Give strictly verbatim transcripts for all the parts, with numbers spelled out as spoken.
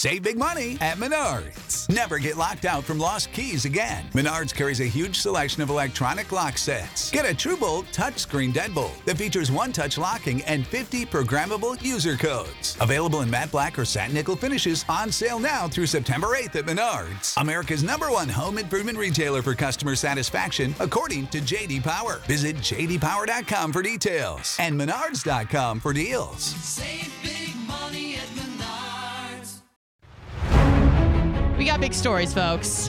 Save big money at Menards. Never get locked out from lost keys again. Menards carries a huge selection of electronic lock sets. Get a TrueBolt touchscreen deadbolt that features one-touch locking and fifty programmable user codes. Available in matte black or satin nickel finishes, on sale now through September eighth at Menards. America's number one home improvement retailer for customer satisfaction, according to J D Power. Visit j d power dot com for details and menards dot com for deals. Save big money at Menards. We got big stories, folks.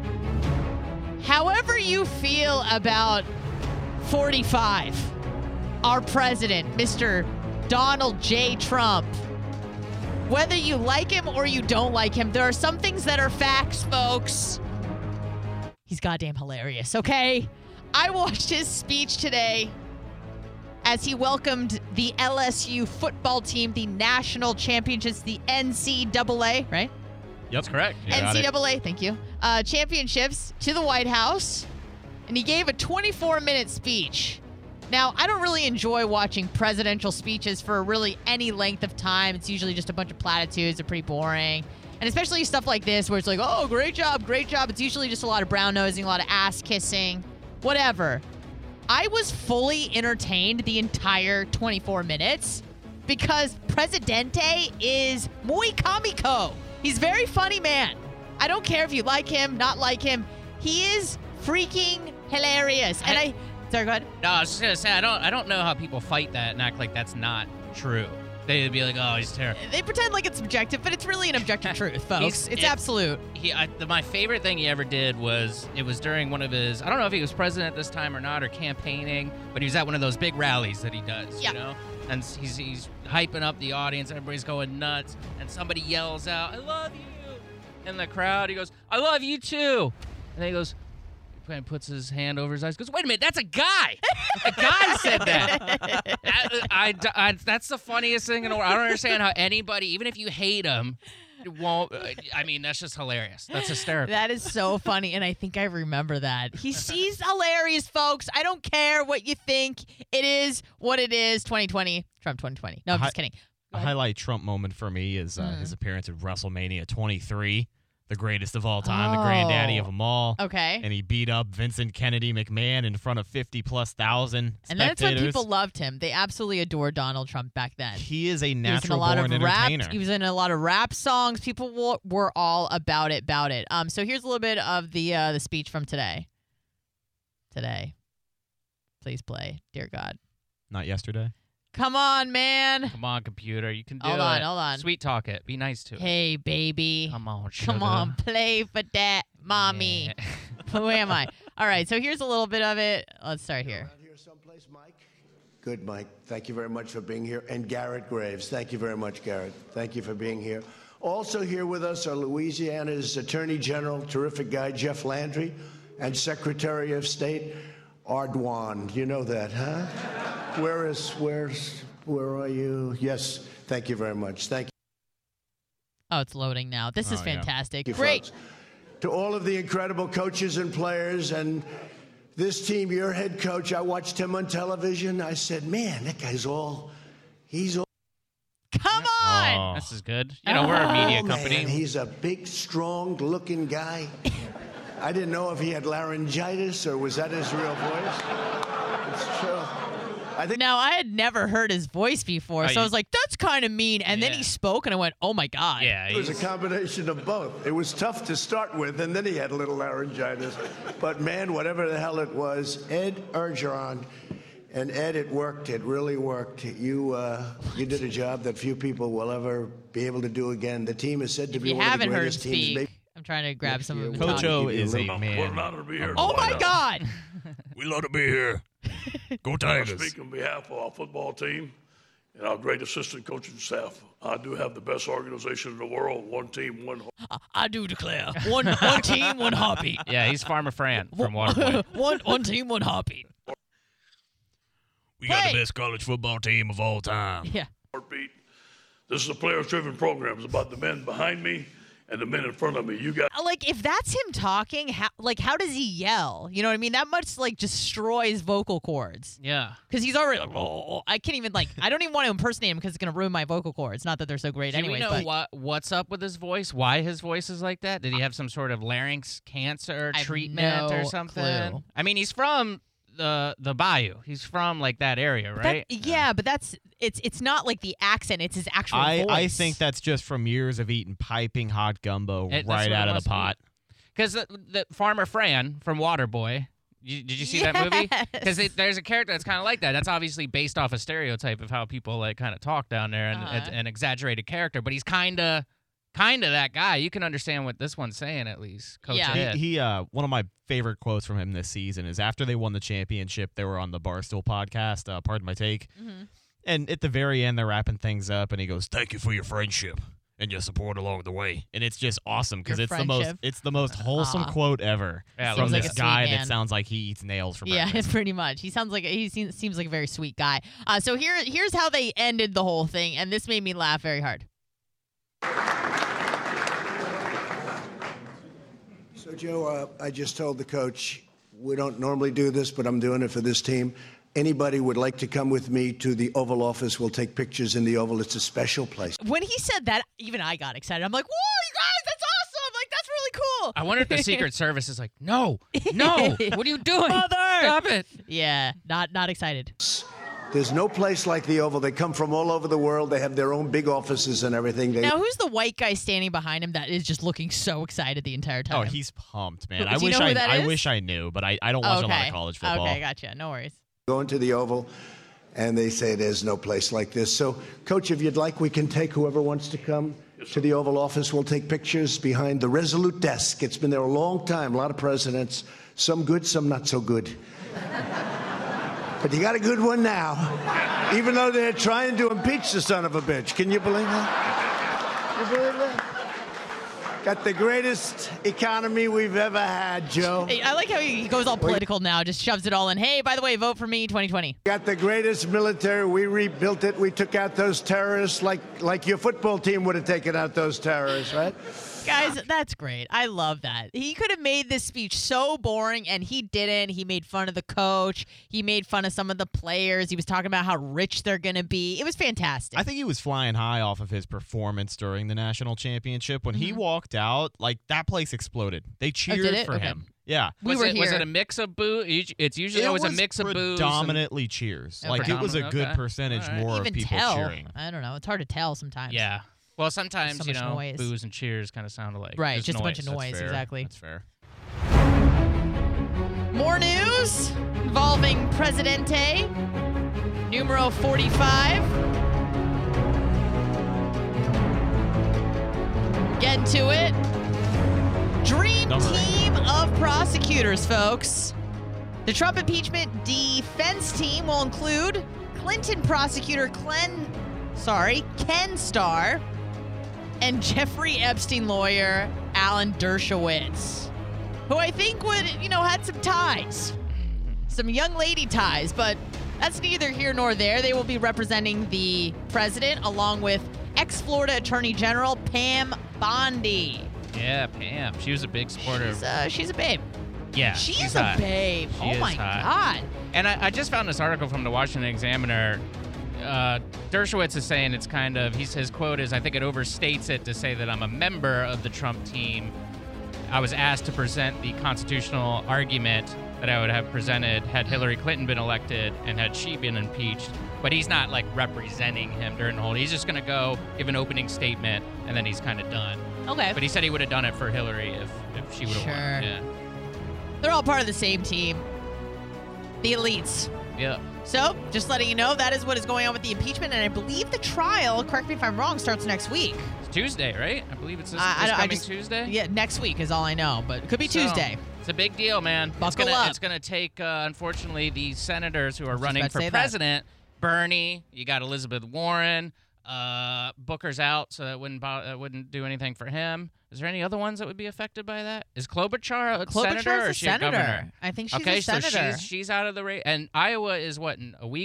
However you feel about forty-five, our president, Mister Donald J. Trump, whether you like him or you don't like him, there are some things that are facts, folks. He's goddamn hilarious, okay? I watched his speech today as he welcomed the L S U football team, the national championships, the N C double A, right? Yep, that's correct. You N C double A, thank you. Uh, championships to the White House, and he gave a twenty-four minute speech. Now, I don't really enjoy watching presidential speeches for really any length of time. It's usually just a bunch of platitudes. They're pretty boring. And especially stuff like this where it's like, oh, great job, great job. It's usually just a lot of brown-nosing, a lot of ass-kissing, whatever. I was fully entertained the entire twenty-four minutes because Presidente is muy comico. He's a very funny man. I don't care if you like him, not like him. He is freaking hilarious. And I, I sorry, go ahead. No, I was just gonna say I don't I don't know how people fight that and act like that's not true. They'd be like, oh, he's terrible. They pretend like it's subjective, but it's really an objective truth, folks. He's- It's it- absolute. He, I, the, my favorite thing he ever did was it was during one of his. I don't know if he was president at this time or not, or campaigning, but he was at one of those big rallies that he does. Yeah. You know, and he's he's hyping up the audience. Everybody's going nuts, and somebody yells out, "I love you!" In the crowd, he goes, "I love you too," and then he goes. And puts his hand over his eyes. Goes, wait a minute, that's a guy. A guy said that. I, I, I, that's the funniest thing in the world. I don't understand how anybody, even if you hate him, won't. I mean, that's just hilarious. That's hysterical. That is so funny, and I think I remember that. He's, he's hilarious, folks. I don't care what you think. It is what it is. twenty twenty, Trump twenty twenty. No, I'm Hi- just kidding. A highlight Trump moment for me is uh, Mm. his appearance at WrestleMania twenty-three, the greatest of all time, the granddaddy of Oh. them all. Okay. And he beat up Vincent Kennedy McMahon in front of fifty plus thousand And that's when spectators. people loved him. They absolutely adored Donald Trump back then. He is a He was in a natural lot born of rap. entertainer. He was in a lot of rap songs. People w- were all about it, about it. Um, so here's a little bit of the uh, the speech from today. Today, please play, dear God. Not yesterday. Come on, man. Come on, computer. You can do Hold it. on, hold on. Sweet talk it. Be nice to it. Hey, baby. Come on, sugar. Come on, play for that, mommy. Yeah. Who am I? All right, so here's a little bit of it. Let's start here. Around here someplace, Mike? Good, Mike. Thank you very much for being here. And Garrett Graves. Thank you very much, Garrett. Thank you for being here. Also here with us are Louisiana's Attorney General, terrific guy, Jeff Landry, and Secretary of State, Ardoin. You know that, huh? Where is, where's, where are you? Yes, thank you very much. Thank you. Oh, it's loading now. This is Oh, yeah. fantastic. you, Great. folks. To all of the incredible coaches and players and this team, your head coach, I watched him on television. I said, man, that guy's all, he's all. Come on. Oh. This is good. You know, we're a media Oh, company. man, he's a big, strong-looking guy. I didn't know if he had laryngitis or was that his real voice. It's true. I think Now, I had never heard his voice before, Oh, so you- I was like, that's kind of mean. And then Yeah. he spoke, and I went, oh, my God. Yeah, it was a he's- combination of both. It was tough to start with, and then he had a little laryngitis. But, man, whatever the hell it was, Ed Ergeron, and Ed, it worked. It really worked. You uh, you did a job that few people will ever be able to do again. The team is said to If be you one of the haven't heard him greatest teams. speak, maybe- I'm trying to grab some of year. his Coach talk. O Give you a is a little- man. We're an honor to be here. Oh, my God. We love to be here. Go I Tigers. speak on behalf of our football team and our great assistant coaching staff. I do have the best organization in the world. One team, one home. I do declare. One one team, one heartbeat. Yeah, he's Farmer Fran from Waterboy. one one team, one heartbeat. We got the Hey. best college football team of all time. Yeah. Heartbeat. This is a players-driven program. It's about the men behind me and the men in front of me. You got Like, if that's him talking, how, like, how does he yell? You know what I mean? That much, like, destroys vocal cords. Yeah. Because he's already like, oh, I can't even, like, I don't even want to impersonate him because it's going to ruin my vocal cords. Not that they're so great Do anyway. we know but what what's up with his voice? Why his voice is like that? Did he have some sort of larynx cancer I have treatment no or something? clue. I mean, he's from the the Bayou. He's from like that area, That- right? yeah, but that's, it's it's not like the accent. It's his actual I, voice. I think that's just from years of eating piping hot gumbo It- that's right what out it of must the be. pot. Because the, the Farmer Fran from Waterboy, you, did you see that movie? Because Yes. there's a character that's kind of like that. That's obviously based off a stereotype of how people like kind of talk down there, and Uh-huh. it's an exaggerated character. But he's kind of, kind of that guy. You can understand what this one's saying at least. Coach Yeah. Ed. He, he uh, one of my favorite quotes from him this season is after they won the championship, they were on the Barstool podcast, uh, Pardon My Take. Mhm. And at the very end, they're wrapping things up, and he goes, "Thank you for your friendship and your support along the way." And it's just awesome because Your it's the most friendship. it's the most wholesome Aw. quote ever Yeah, I from love this that. Seems like a sweet guy man. that sounds like he eats nails for Yeah, breakfast. pretty much. He sounds like he seems, seems like a very sweet guy. Uh, so here, here's how they ended the whole thing, and this made me laugh very hard. So, Joe, uh, I just told the coach, we don't normally do this, but I'm doing it for this team. Anybody would like to come with me to the Oval Office, we'll take pictures in the Oval. It's a special place. When he said that, even I got excited. I'm like, whoa, you guys, that's awesome. Like, that's really cool. I wonder if the Secret Service is like, no, no, what are you doing? Mother! Stop it. Yeah, not not excited. There's no place like the Oval. They come from all over the world. They have their own big offices and everything. They Now, who's the white guy standing behind him that is just looking so excited the entire time? Oh, he's pumped, man. Do I you wish know who I that I is? wish I knew, but I, I don't watch okay. a lot of college football. Okay, gotcha. No worries. go into the Oval, and they say there's no place like this. So, Coach, if you'd like, we can take whoever wants to come to the Oval Office. We'll take pictures behind the Resolute desk. It's been there a long time. A lot of presidents, some good, some not so good. But you got a good one now, even though they're trying to impeach the son of a bitch. Can you believe that? You believe that? Got the greatest economy we've ever had, Joe. Hey, I like how he goes all political now, just shoves it all in. Hey, by the way, vote for me twenty twenty. Got the greatest military. We rebuilt it. We took out those terrorists like like your football team would have taken out those terrorists, right? Guys, that's great. I love that. He could have made this speech so boring, and he didn't. He made fun of the coach. He made fun of some of the players. He was talking about how rich they're going to be. It was fantastic. I think he was flying high off of his performance during the national championship. When he walked out, like that place exploded. They cheered Mm-hmm. Oh, it? for Okay. him. Yeah. we was were it, here. Was it a mix of boo? It's usually It always was a mix of boos. and- predominantly cheers. Oh, Like it was a predominant, good okay. percentage All right. more even of people tell. cheering. I don't know. It's hard to tell sometimes. Yeah. Well, sometimes, so you much know, noise. boos and cheers kind of sound alike. Right, just a bunch of That's noise, fair. exactly. That's fair. More news involving Presidente numero forty-five. Getting to it. Dream Number eight. team of prosecutors, folks. The Trump impeachment defense team will include Clinton prosecutor Glenn, sorry, Ken Starr, and Jeffrey Epstein lawyer Alan Dershowitz, who I think would, you know, had some ties, some young lady ties, but that's neither here nor there. They will be representing the president along with ex-Florida Attorney General Pam Bondi. Yeah, Pam. She was a big supporter. She's, uh, she's a babe. yeah, She's, she's a hot. babe. She oh is my hot. God. And I, I just found this article from the Washington Examiner. Uh, Dershowitz is saying it's kind of, he says, quote is, I think it overstates it to say that I'm a member of the Trump team. I was asked to present the constitutional argument that I would have presented had Hillary Clinton been elected and had she been impeached. But he's not like representing him during the whole. He's just going to go give an opening statement and then he's kind of done. Okay. But he said he would have done it for Hillary if, if she would have Sure. won. Yeah. They're all part of the same team. The elites. Yeah. So, just letting you know, that is what is going on with the impeachment, and I believe the trial, correct me if I'm wrong, starts next week. It's Tuesday, right? I believe it's this, I- I this don't- I coming just- Tuesday. Yeah, next week is all I know, but it could be So, Tuesday. It's a big deal, man. Buckle it's gonna, up. It's going to take, uh, unfortunately, the senators who are just running about to for say that. president. Bernie, you got Elizabeth Warren. Uh, Booker's out, so that wouldn't bo- that wouldn't do anything for him. Is there any other ones that would be affected by that? Is Klobuchar a Klobuchar's senator or a is she senator. a governor? I think she's okay, a senator. so she's she's out of the race, and Iowa is what in a week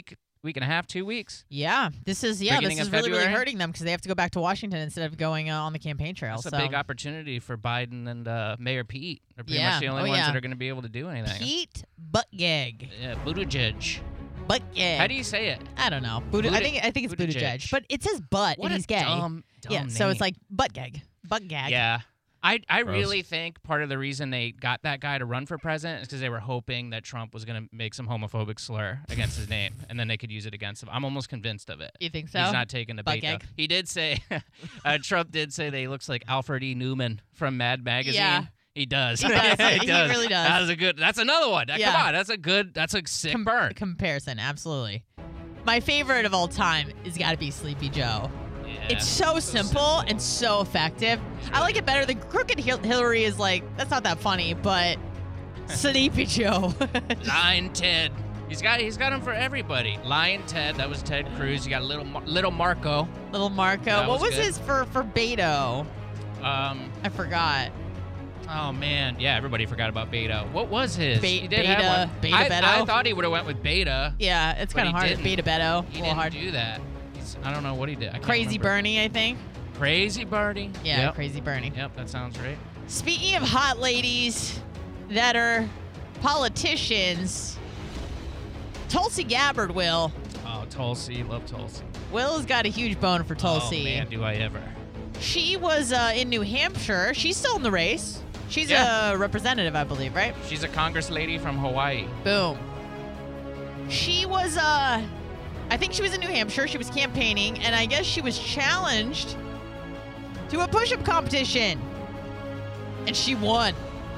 week and a half, two weeks. Yeah, this is yeah, Beginning this of is really really February? hurting them because they have to go back to Washington instead of going uh, on the campaign trail. That's so a big opportunity for Biden and uh, Mayor Pete. They're pretty Yeah. much the only Oh, ones yeah. that are going to be able to do anything. Pete Buttigieg. Yeah, Buttigieg. Buttigieg. How do you say it? I don't know. Buddha, I Buddha- think I think it's Buttigieg, Buttigieg. but it says butt What and a he's gay. dumb, dumb yeah, so it's name. like butt gag, butt gag. Yeah. I, I Gross. really think part of the reason they got that guy to run for president is because they were hoping that Trump was going to make some homophobic slur against his name, and then they could use it against him. I'm almost convinced of it. You think so? He's not taking the Butt bait, though. gag? He did say, uh, Trump did say that he looks like Alfred E. Newman from Mad Magazine. Yeah. He does. He does. he, He does. really does. That was a good. That's another one. Come Yeah. on, that's a good. That's a sick Com- burn. comparison, absolutely. My favorite of all time has got to be Sleepy Joe. Yeah. It's so, simple, and so effective. I like it better than Crooked Hil- Hillary is like, that's not that funny, but Sleepy Joe. Lion Ted. He's got he's got him for everybody. Lion Ted, that was Ted Cruz. You got little Mar- little Marco. Little Marco. That What was was good. his for, for Beto? Um. I forgot. Oh man, yeah, everybody forgot about Beto. What was his? Be- he did Beta- have one. Beta I, Beto? I thought he would have went with Beta. Yeah, it's But kind of he hard. didn't. Beta Beto. He a little didn't hard. do that. He's, I don't know what he did. I can't Crazy remember. Bernie, I think. Crazy Bernie. Yeah, Yep. Crazy Bernie. Yep, that sounds right. Speaking of hot ladies that are politicians, Tulsi Gabbard, Will. Oh, Tulsi, love Tulsi. Will's got a huge bone for Tulsi. Oh man, do I ever. She was uh, in New Hampshire. She's still in the race. She's Yeah. a representative, I believe, right? She's a Congress lady from Hawaii. Boom. She was, uh, I think she was in New Hampshire. She was campaigning, and I guess she was challenged to a push-up competition. And she won.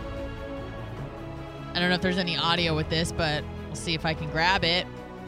I don't know if there's any audio with this, but we'll see if I can grab it.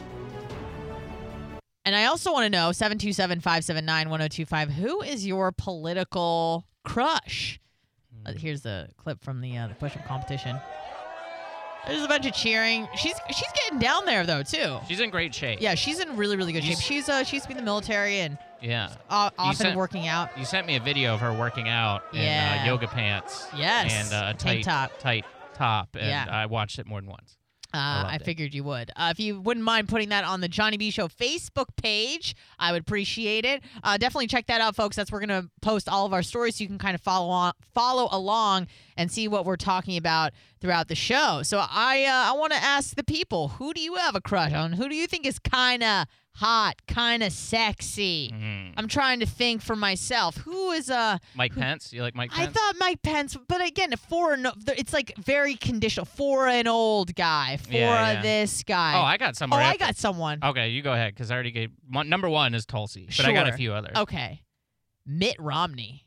And I also want to know, seven two seven, five seven nine, one oh two five, who is your political crush? Uh, here's the clip from the uh, the push-up competition. There's a bunch of cheering. She's she's getting down there though too. She's in great shape. Yeah, she's in really really good You shape. s- She's uh she's been in the military and Yeah. uh, You often sent- working out. You sent me a video of her working out in Yeah. uh, yoga pants. Yes. And uh, a Tank tight top. tight top, and Yeah. I watched it more than once. Uh, loved I it. figured you would. Uh, if you wouldn't mind putting that on the Johnny B Show Facebook page, I would appreciate it. Uh, definitely check that out, folks. That's where we're gonna post all of our stories, so you can kind of follow on, follow along, and see what we're talking about throughout the show. So I, uh, I want to ask the people: who do you have a crush on? Who do you think is kind of hot, kind of sexy? Mhm. I'm trying to think for myself. Who is uh? Mike Pence. You like Mike I Pence? thought Mike Pence, but again, for an, it's like very conditional. For an old guy, for Yeah, yeah. this guy. Oh, I got some. Oh, right I after- got someone. Okay, you go ahead, because I already gave one, number one is Tulsi, but I got a Sure. few others. Okay. Mitt Romney.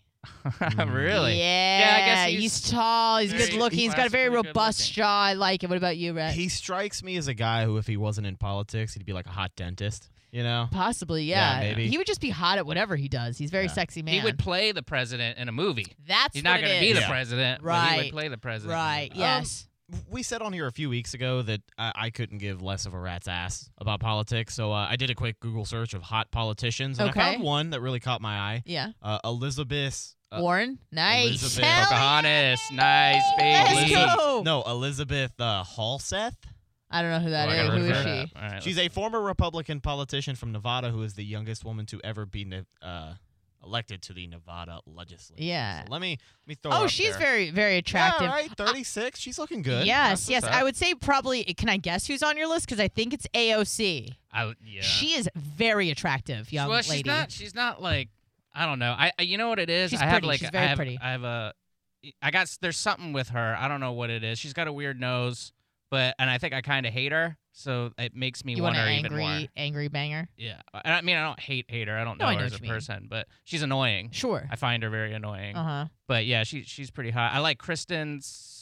Really? Yeah. Yeah, I guess he's, he's tall. He's very- good looking. He's got a that's very pretty good robust looking. jaw. I like it. What about you, Rhett? He strikes me as a guy who, if he wasn't in politics, he'd be like a hot dentist. You know? Possibly, yeah. Yeah, maybe. He would just be hot at whatever he does. He's a very Yeah. sexy man. He would play the president in a movie. That's He's what not it going to be is. the Yeah. president, but he Right. would play the president. Right. Um, Yes. We said on here a few weeks ago that I, I couldn't give less of a rat's ass about politics, so uh, I did a quick Google search of hot politicians, and Okay. I found one that really caught my eye. yeah. Uh, Elizabeth. Uh, Warren. Nice. Elizabeth Hell Pocahontas. Nice, Let's baby. go. Elizabeth no, Elizabeth uh, Halseth. I don't know who that Oh, I is. gotta Who look is her she? up. All right, She's a former Republican politician from Nevada who is the youngest woman to ever be ne- uh, elected to the Nevada legislature. Yeah. So let me let me throw. her Oh, up she's there. very, very attractive. Yeah, right, thirty-six. She's looking good. Yes, That's yes. what's I up. would say probably. Can I guess who's on your list? Because I think it's A O C. I, yeah. She is very attractive, young well, lady. she's not. She's not like. I don't know. I. I you know what it is? She's I have pretty. like. She's I very have, pretty. I have a. I got. s- There's something with her. I don't know what it is. She's got a weird nose, but and I think I kind of hate her. So it makes me You want want her an even more. angry, angry banger? Yeah. And I mean, I don't hate hate her. I don't No, know I her know as what a you mean. person, but she's annoying. Sure. I find her very annoying. Uh huh. But yeah, she she's pretty hot. I like Kristen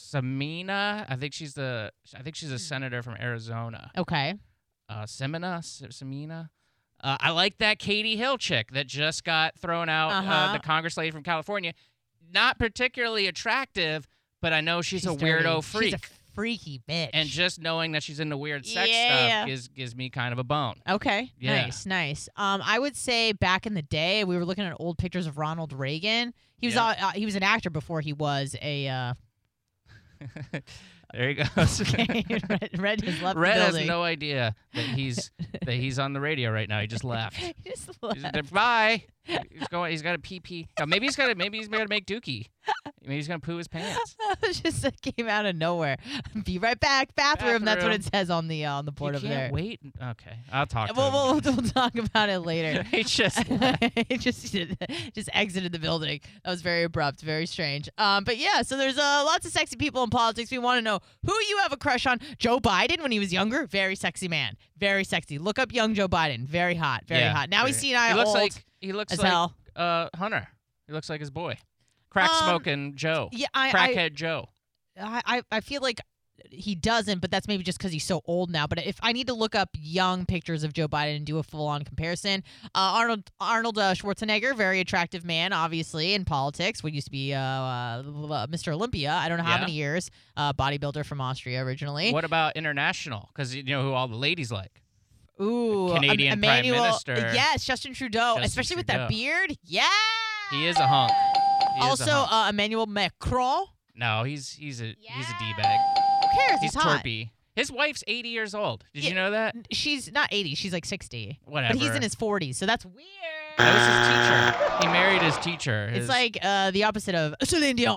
Samina. I think she's the. I think she's Hmm. a senator from Arizona. Okay. Uh, Semina, S- Samina. Uh, I like that Katie Hill chick that just got thrown out. Uh, Uh-huh. the Congress lady from California. Not particularly attractive, but I know she's, a weirdo dirty. freak. She's a freaky bitch. and just knowing that she's into weird sex Yeah. stuff gives gives me kind of a bone. Okay. Yeah. Nice, nice. Um, I would say back in the day, we were looking at old pictures of Ronald Reagan. He was Yeah. uh, uh, he was an actor before he was a uh, There he goes. Okay, Red, Red has left Red the has building. no idea that he's that he's on the radio right now. He just left. He just He's left. there, bye. He's going. He's got a pee pee. Oh, maybe he's got to. Maybe he's got to make dookie. Maybe he's gonna poo his pants. It just it came out of nowhere. Be right back. Bathroom. That's what Bathroom. it says on the uh, on the board you over can't there. wait. Okay, I'll talk to We'll, him. we'll, we'll talk about it later. he just. He just just exited the building. That was very abrupt, very strange. Um, but yeah, so there's uh, lots of sexy people in politics. We want to know who you have a crush on. Joe Biden, when he was younger, very sexy man, very sexy. Look up young Joe Biden, very hot, very yeah, hot. Now he's very- senile, He looks old like he looks as like hell. uh Hunter. He looks like his boy, crack Um, smoking Joe. Yeah, I, Crackhead Joe. I, I, I feel like he doesn't, but that's maybe just because he's so old now. But if I need to look up young pictures of Joe Biden and do a full-on comparison, uh, Arnold Arnold uh, Schwarzenegger, very attractive man, obviously in politics. Would used to be uh, uh, Mister Olympia. I don't know how Yeah. many years. Uh, bodybuilder from Austria originally. What about international? Because you know who all the ladies like. Ooh, Canadian Em- Prime Emmanuel, Minister. Yes, Justin Trudeau, Justin especially with Trudeau. that beard. Yeah. He is a hunk. He is a Also, hunk. uh, Emmanuel Macron. no, he's he's a he's a d bag. Who cares? He's He's, hot. torpy. His wife's eighty years old. Did Yeah. you know that? She's not eighty. She's like sixty. Whatever. But he's in his forties, so that's weird. That was his teacher. He married his teacher. It's His- like uh, the opposite of Celine Dion.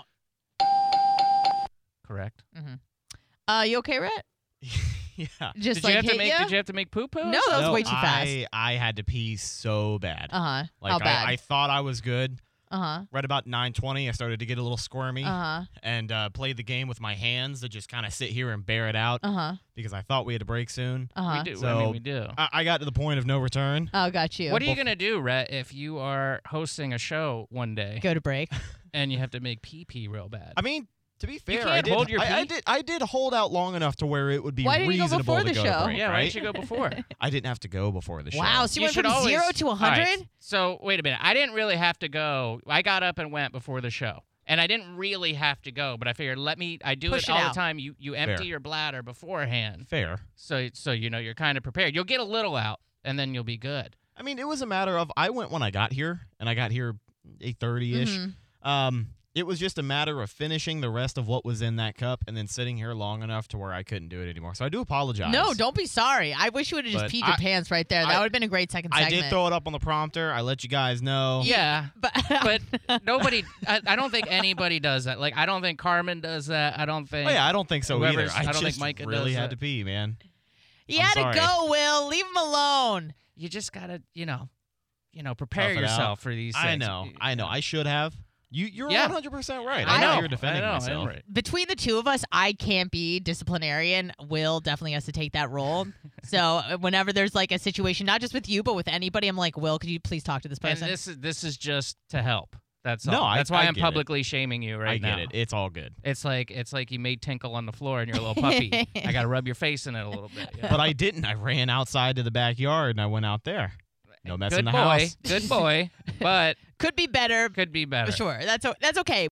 correct. Uh, you okay, Rhett? yeah. Just Did like you have to hit make? ya? Did you have to make poo poo? No, that was No, way too fast. I, I had to pee so bad. Uh huh. Like How bad? I, I thought I was good. uh huh. Right about nine twenty, I started to get a little squirmy Uh huh. and uh, played the game with my hands to just kind of sit here and bear it out Uh huh. because I thought we had a break soon. Uh huh. We do. I So- mean, we do. I, I got to the point of no return. Oh, got you. What are you gonna do, Rhett, if you are hosting a show one day Go to break. and you have to make pee pee real bad? I mean, to be fair, can't I did, hold your I, I pee? did. I did hold out long enough to where it would be Why didn't you go reasonable before to the go show? to break, yeah, why right? didn't you go before? I didn't have to go before the show. Wow. So you You went should from always- zero to a All right, hundred. So wait a minute. I didn't really have to go. I got up and went before the show, and I didn't really have to go. But I figured, let me. I do Push it it all out. the time. You you empty Fair. your bladder beforehand, Fair. so so you know you're kind of prepared. You'll get a little out, and then you'll be good. I mean, it was a matter of I went when I got here, and I got here eight thirty ish. Mhm. Um, it was just a matter of finishing the rest of what was in that cup, and then sitting here long enough to where I couldn't do it anymore. So I do apologize. No, don't be sorry. I wish you would have just But peed your I- pants right there. That I- would have been a great second I segment. did throw it up on the prompter. I let you guys know. Yeah, But, but nobody. I, I don't think anybody does that. Like I don't think Carmen does that. I don't think. Oh yeah, I don't think so either. Whoever's- I, I don't just think Micah really does had that. to pee, man. you I'm had sorry. to go, Will. Leave him alone. You just gotta, you know, you know, prepare Tough it out. yourself for these. I things. know. I know. I should have. You, you're Yeah. one hundred percent right. I I'm know. not here defending I know, I am myself. right. Between the two of us, I can't be disciplinarian. Will definitely has to take that role. So uh, whenever there's like a situation, not just with you, but with anybody, I'm like, Will, could you please talk to this And person? this is this is just to help. That's all. No, I- That's why I am get it. publicly shaming you right I now. get it. It's all good. It's like it's like you made tinkle on the floor and you're a little puppy. I gotta rub your face in it a little bit. Yeah. But I didn't. I ran outside to the backyard and I went out there. No mess good in the boy, house. good boy, but Could be better. could be better. Sure, that's o- that's okay.